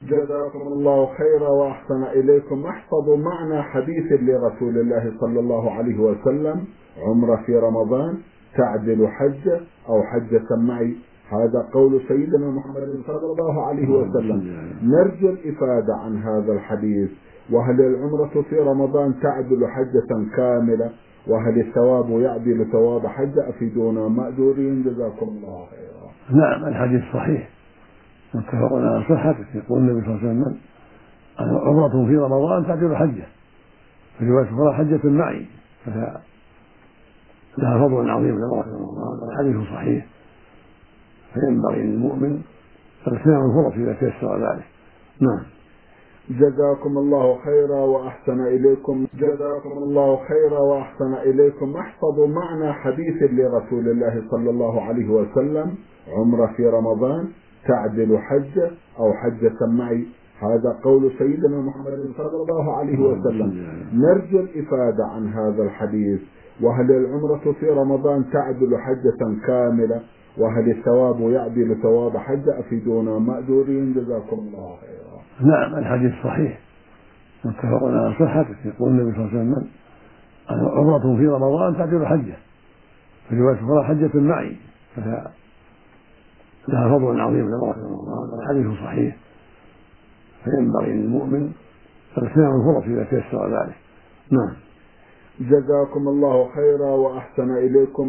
جزاكم الله خيرا وأحسن إليكم. احفظوا معنا حديث لرسول الله صلى الله عليه وسلم: عمرة في رمضان تعدل حجة أو حجة معي. هذا قول سيدنا محمد صلى الله عليه وسلم. نرجو الإفادة عن هذا الحديث. وهل العمرة في رمضان تعدل حجة كاملة؟ وهل الثواب يعدل ثواب حجة؟ أفيدونا مأجورين جزاكم الله خيرا. نعم، الحديث صحيح متفق على صحته. يقول النبي صلى الله عليه وسلم: عمرة في رمضان تعدل حجة، في رواية أخرى حجة معي، فلها فضل عظيم لله. الحديث صحيح، فينبغي للمؤمن اغتنام الفرص إذا تيسر ذلك. نعم. جزاكم الله خيرا وأحسن إليكم. جزاكم الله خيرا وأحسن إليكم. احفظوا معنا حديث لرسول الله صلى الله عليه وسلم: عمرة في رمضان تعدل حجة أو حجة معي. هذا قول سيدنا محمد صلى الله عليه وسلم. نرجو الإفادة عن هذا الحديث. وهل العمرة في رمضان تعدل حجة كاملة؟ وهل الثواب يعدل ثواب حجة؟ أفيدونا مأجورين جزاكم الله خيرا. نعم، الحديث صحيح متفق على صحته. يقول النبي صلى الله عليه وسلم: عمرة في رمضان تعدل حجة، في رواية أخرى حجة معي، فلها فضل عظيم لله. الحديث صحيح، فينبغي للمؤمن اغتنام الفرص إذا تيسر ذلك. نعم. جزاكم الله خيرا وأحسن إليكم.